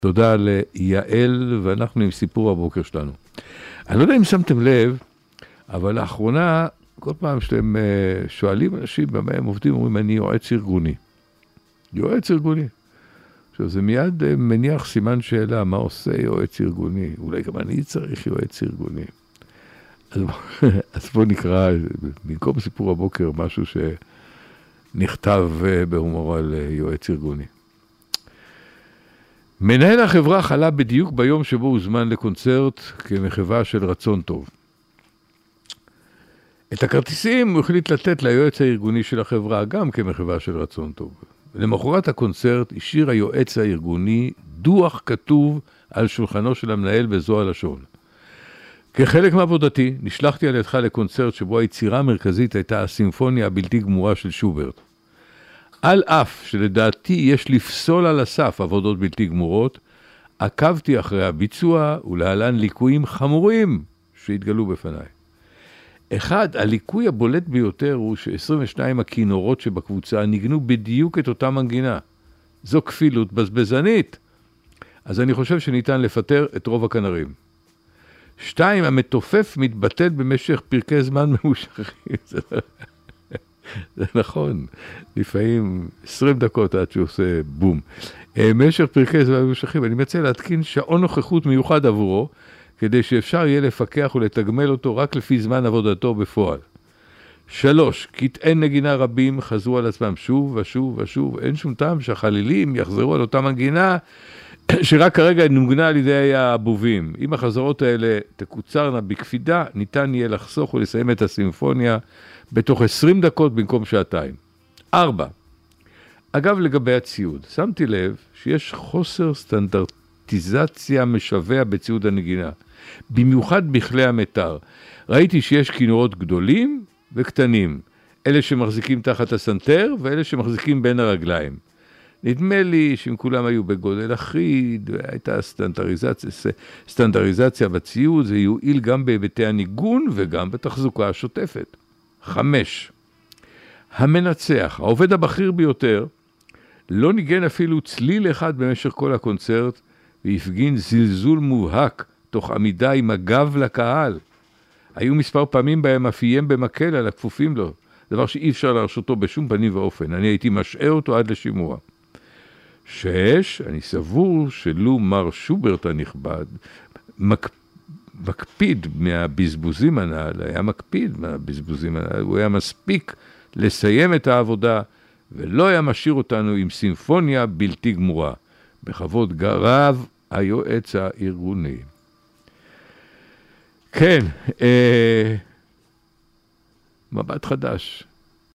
תודה ליעל, ואנחנו עם סיפור הבוקר שלנו. אני לא יודע אם שמתם לב, אבל לאחרונה, כל פעם שאתם שואלים אנשים במה הם עובדים, אומרים, אני יועץ ארגוני. יועץ ארגוני. עכשיו, זה מיד מניח סימן שאלה, מה עושה יועץ ארגוני? אולי גם אני צריך יועץ ארגוני. אז בוא נקרא, במקום סיפור הבוקר, משהו שנכתב בהומור על יועץ ארגוני. מנהל החברה חלה בדיוק ביום שבו הוזמן לקונצרט כמחווה של רצון טוב. את הכרטיסים הוא החליט לתת ליועץ הארגוני של החברה גם כמחווה של רצון טוב. למחרת הקונצרט השאיר היועץ הארגוני דוח כתוב על שולחנו של המנהל בזו הלשון. כחלק מעבודתי נשלחתי על ידך לקונצרט שבו היצירה המרכזית הייתה הסימפוניה הבלתי גמורה של שוברט. על אף שלדעתי יש לפסול על הסף עבודות בלתי גמורות, עקבתי אחרי הביצוע ולהלן ליקויים חמורים שהתגלו בפניי. אחד, הליקוי הבולט ביותר הוא ש22 הכינורות שבקבוצה ניגנו בדיוק את אותה מנגינה. זו כפילות בזבזנית. אז אני חושב שניתן לפטר את רוב הכנרים. 2, המתופף מתבטל במשך פרקי זמן ממושכים. זה נכון, לפעמים 20 דקות עד שהוא עושה בום. במשך פרקי זמן ממושכים, אני מציע להתקין שעון נוכחות מיוחד עבורו, כדי שאפשר יהיה לפקח ולתגמל אותו רק לפי זמן עבודתו בפועל. 3, קטעי נגינה רבים חזרו על עצמם שוב ושוב ושוב, אין שום טעם שהחלילים יחזרו על אותה מנגינה, שרק כרגע נוגנה על ידי הבובים. אם החזרות האלה תקוצרנה בקפידה, ניתן יהיה לחסוך ולסיים את הסימפוניה בתוך 20 דקות במקום שעתיים. 4. אגב, לגבי הציוד, שמתי לב שיש חוסר סטנדרטיזציה משווע בציוד הנגינה, במיוחד בכלי המטר. ראיתי שיש כינורות גדולים וקטנים, אלה שמחזיקים תחת הסנטר ואלה שמחזיקים בין הרגליים. נדמה לי שהם כולם היו בגודל אחיד, והייתה סטנדרטיזציה בציוד, זה יועיל גם בהיבטי הניגון וגם בתחזוקה השוטפת. 5. המנצח, העובד הבכיר ביותר, לא ניגן אפילו צליל אחד במשך כל הקונצרט, והפגין זלזול מובהק תוך עמידה עם הגב לקהל. היו מספר פעמים בהם אף איים במקל על הכפופים לו, דבר שאי אפשר להרשותו בשום פנים ואופן. אני הייתי משעה אותו עד לשימוע. 6. אני סבור שלו מר שוברט הנכבד מקפיד מהבזבוזים הנעל, הוא היה מספיק לסיים את העבודה, ולא היה משאיר אותנו עם סימפוניה בלתי גמורה. בכבוד רב, היועץ הארגוני. כן, מבט חדש.